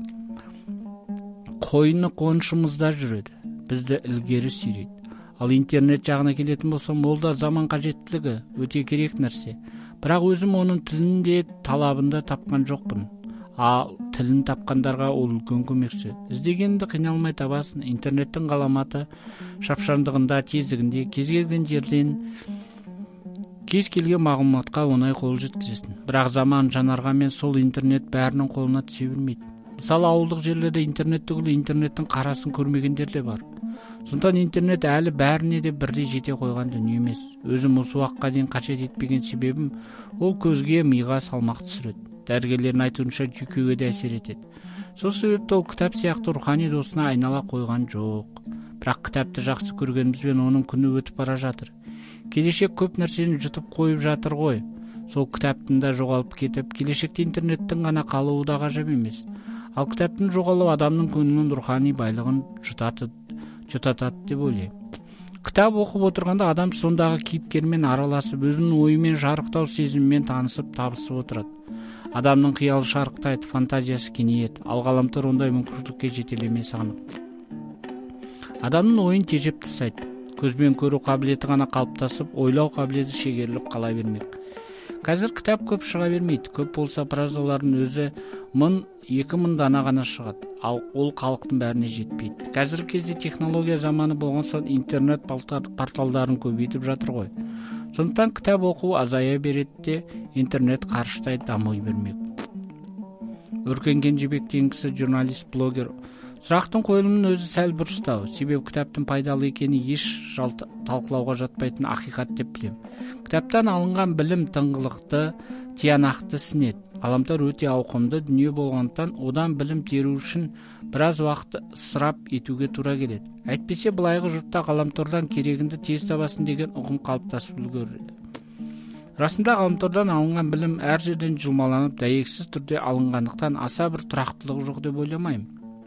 қойны қоншымызда жүреді. Бізді ілгері сүйрейді. Ал интернет жағына келетін болсам, ол да заман қажеттілігі, өте керек нәрсе. Бірақ өзім оның тілінде талабында тапқан жоқпын. Ал тілін тапқандарға ол үлкен көмекші. Іздегенді қиналмай табасын. Интернеттің ғаламаты шапшаңдығында, тезігінде, кез келген жерден кез келген мағлұматқа оңай қол жеткізесің. Бірақ заман жанарғанмен сол интернет бәрінің қолына түсе бермейді. Мысалы, ауылдық жерлерде интернет түгілі интернеттің қарасын көрмегендер де бар. Сондықтан интернет әлі бәріне де бірдей жете қойған дүние емес. Өзім осы уақытқа дейін қажет етпеген себебім, ол көзге, миға салмақ түсіреді. Дәрігерлердің айтуынша жүйкеге де әсер етеді. Сол себепті ол кітап сияқты рухани досына айнала қойған жоқ. Бірақ кітапты жақсы көргенімізбен оның күні өтіп бара жатыр. Келешек көп нәрсені жұтып қойып жатыр ғой. Сол кітаптың да жоғалып кетіп, келешекте интернеттің ғана қалуы да ғажап емес. Ал кітаптың жоғалуы адамның көңілінің рухани байлығын жұтатады деп ойлаймын. Кітап оқып отырғанда адам сондағы кейіпкермен араласып, өзінің ойымен жарықтау сезіммен танысып, табысып отырады. Адамның қиялы шарықтайды, фантазиясы кеңейеді, ал ғаламтор ондай мүмкіншілікке жетелемесі анық. Адамның ойын тежеп тастайды. Көзбен көру қабілеті ғана қалыптасып, ойлау қабілеті шегеріліп қала бермек. Қазір кітап көп шыға бермейді. Көп болса прозалардың өзі 1000-2000 дана ғана шығады, ал ол халықтың бәріне жетпейді. Қазіргі кезде технология заманы болған соң интернет порталдарын көбейтіп жатыр ғой. Сондықтан кітап оқу азая береді де, интернет қарыштай дамой бермек. Өркен Кенжебек деген кісі журналист, блогер. Сұрақтың қойылымының өзі сәл бұрыстау, себебі кітаптың пайдалы екені еш талқылауға жатпайтын ақиқат деп білем. Кітаптан алынған білім тыңғылықты, тиянақты сінеді. Ғаламтор өте ауқымды дүние болғандықтан одан білім теру үшін біраз уақытты ысырап етуге тура келеді. Әйтпесе былайғы жұртта ғаламтордан керегіңді тез табасың деген ұғым қалыптасып үлгерді. Расында ғаламтордан алынған білім әр жерден жұлмаланып, дәйексіз түрде алынғандықтан аса бір тұрақтылығы жоқ деп ойламаймын.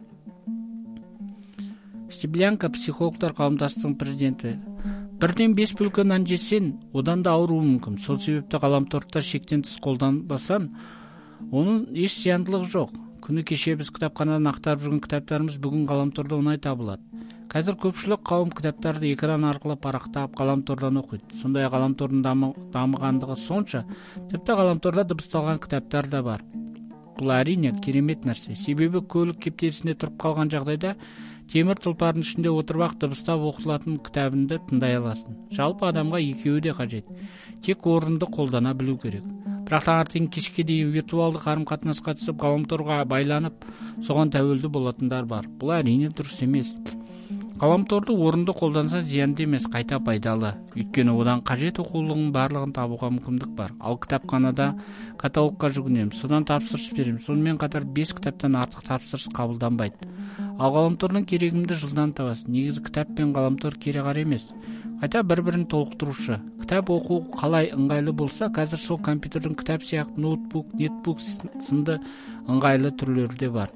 Стеблянка, психологтар қауымдастығының президенті: бірден 5 бөлке нан жесең, одан да ауыруы мүмкін. Сол себепті ғаламторды шектен тыс қолданбасаң, оның еш зияндылығы жоқ. Күні кеше біз кітапханадан ақтарып жүрген кітаптарымыз бүгін ғаламторда оңай табылады. Қазір көпшілік қауым кітаптарды экран арқылы парақтап, ғаламтордан оқиды. Сондай ғаламтордың дамығандығы сонша, тіпті ғаламторда дыбысталған кітаптар да бар. Бұл әрине керемет нәрсе. Себебі көлік кептелісінде тұрып қалған жағдайда темір тұлпардың ішінде отырып дыбыстап оқылатын кітабыңды тыңдай аласың. Жалпы адамға екеуі де қажет. Тек орынды қолдана білу керек. Бірақ таңертең кешке дейін виртуалды қарым-қатынасқа түсіп, ғаламторға байланып, соған тәуелді болатындар бар. Бұл әрине дұрыс емес. Ғаламторды орынды қолданса зиянды емес, қайта пайдалы. Өйткені одан қажет оқулығының барлығын табуға мүмкіндік бар. Ал кітапханада каталогқа жүгінемін, содан тапсырыс беремін. Сонымен қатар 5 кітаптан артық тапсырыс қабылданбайды. Ал ғаламтордың керегімді жылдам табасың. Негізі кітап пен ғаламтор кереғар емес, қайта бір-бірін толықтырушы. Кітап оқу қалай ыңғайлы болса, қазір сол компьютердің кітап сияқты ноутбук, нетбук сынды ыңғайлы түрлері де бар.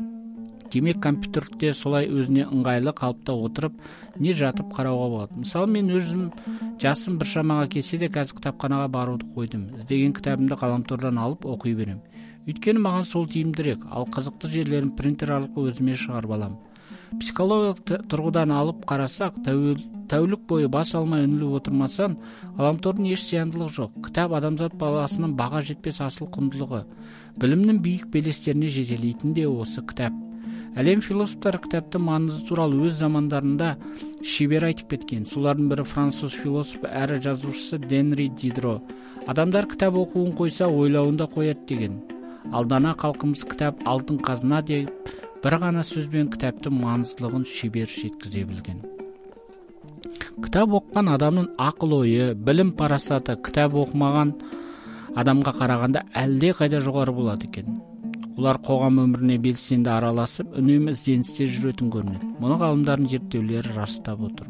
Демек компьютерде солай өзіне ыңғайлы қалыпта отырып, не жатып қарауға болады. Мысалы, мен өзім жасым бір шамаға келсе де қазір кітапханаға баруды қойдым. Іздеген кітабымды ғаламтордан алып оқи берем. Өйткені маған сол тиімдірек, ал қызықты жерлерін принтер арқылы өзіме шығарып алам. Психологиялық тұрғыдан алып қарасақ, тәулік бойы бас алмай үніліп отырмасаң, ғаламтордың еш зияндылығы жоқ. Кітап адамзат баласының баға жетпес асыл құндылығы. Білімнің биік белестеріне жетелейтін де осы кітап. Әлем философтары кітаптың маңызы туралы өз замандарында шебер айтып кеткен. Солардың бірі француз философы әрі жазушысы Денри Дидро. Адамдар кітап оқуын қойса, ойлауын да қояды деген. Алдана халқымыз кітап алтын қазына деп бір ғана сөзбен кітаптың маңыздылығын шебер жеткізе білген. Кітап оқыған адамның ақыл ойы, білім парасаты кітап оқымаған адамға қарағанда әлде қайда жоғары болады екен. Олар қоғам өміріне белсенді араласып, үнемі ізденісте жүретін көрінеді. Мұны ғалымдардың зерттеулері растап отыр.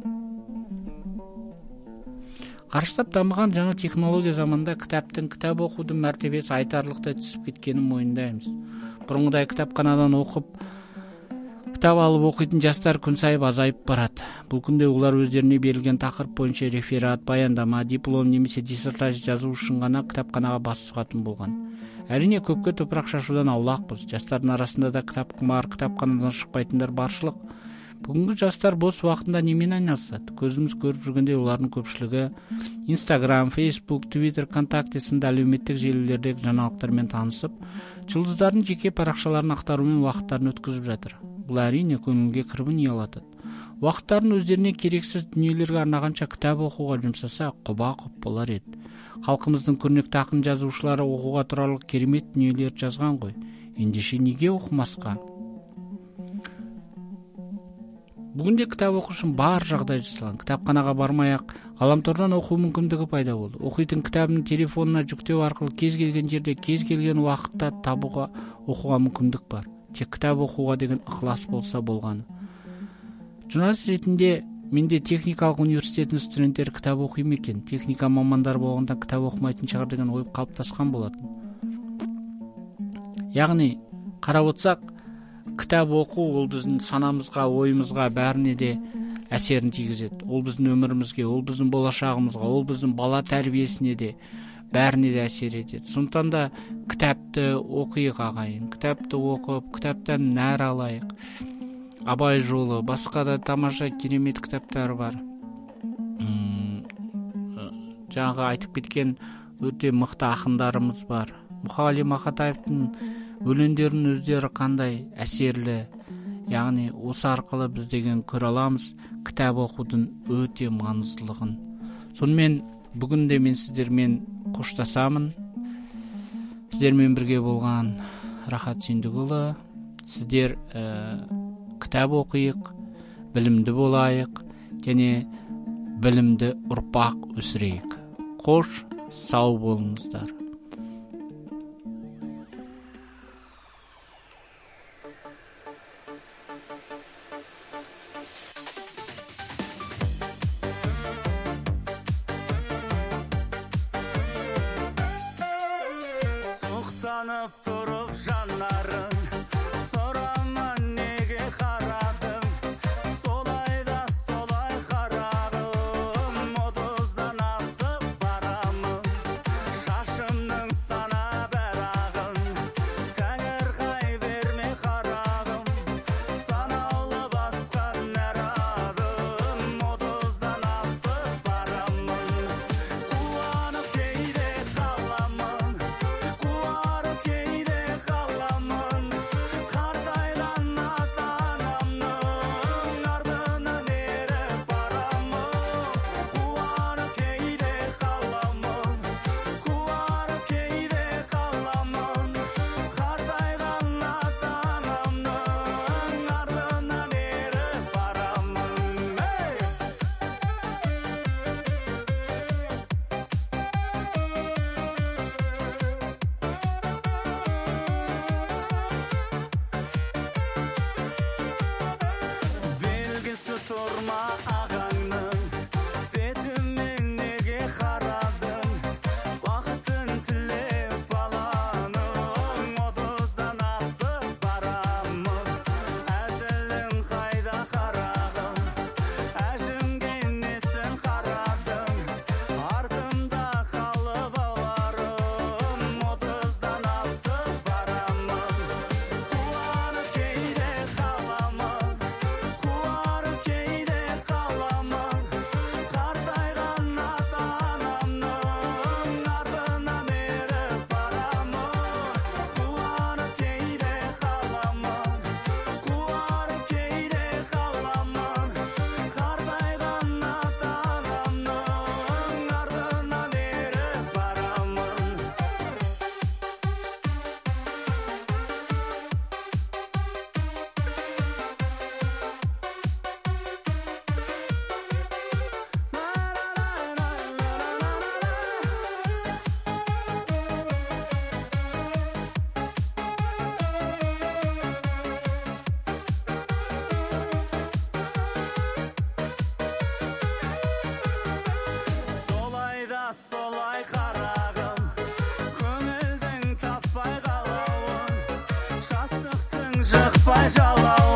Қарыштап дамыған жаңа технология заманда кітап оқудың мәртебесі айтарлықтай түсіп кеткенін мойындаймыз. Бұрынғыдай кітапханадан оқып, кітап алып оқитын жастар күн сайын азайып барады. Бұл күнде олар өздеріне берілген тақырып бойынша реферат, баяндама, диплом немесе диссертация жазу үшін ғана кітапханаға бас сұғатын болған. Әрине көпке топырақ шашудан аулақпыз. Жастардың арасында да кітапханадан шықпайтындар баршылық. Бүгінгі жастар бос уақытында немен айналысады? Көзіміз көріп жүргенде олардың көпшілігі Instagram, Facebook, Twitter, ВКонтакте сынды әлеуметтік желілердегі жаңалықтармен танысып, жұлдыздардың жеке парақшаларын ақтарумен уақыттарын өткізіп жатыр. Бұл әрине көңілге кірбің ұялатады. Уақыттарын өздеріне керексіз дүниелерге арнағанша кітап оқуға жұмсаса, құба-құп болар еді. Халқымыздың көрнекті ақын жазушылары оқуға туралы керемет дүниелер жазған ғой. Ендеше неге оқымасқа? Бүгінде кітап оқу үшін бар жағдай жасалған. Кітапханаға бармай-ақ ғаламтордан оқу мүмкіндігі пайда болды. Оқитын кітабын телефонына жүктеу арқылы кез келген жерде, кез келген уақытта табуға, оқуға мүмкіндік бар. Тек кітап оқуға деген ықылас болса болғаны. Журналист ретінде менде техникалық университеттің студенттері кітап оқимын екен. Техника мамандары болғанда кітап оқымайтын шығар деген ой қалыптасқан болатын. Яғни, қарап отырсақ, кітап оқу ол біздің санамызға, ойымызға, бәріне де әсерін тигізеді. Ол біздің өмірімізге, ол біздің болашағымызға, ол біздің бала тәрбиесіне де, бәріне де әсер етеді. Сондықтан да кітапты оқиық ағайын. Кітапты оқып, кітаптан нәр алайық. Абай жолы, басқа да тамаша керемет кітаптар бар. Жаңағы айтып кеткен өте мықты ақындарымыз бар. Мұқағали Мақатаевтың өлеңдерінің өздері қандай әсерлі. Яғни осы арқылы біз деген көре аламыз кітап оқудың өте маңыздылығын. Сонымен бүгінде мен сіздермен қоштасамын. Сіздермен бірге болған Рахат Сендікұлы. Сіздер кітап оқиық, білімді болайық, және білімді ұрпақ өсірейік. Қош, сау болыңыздар. жықпай жалау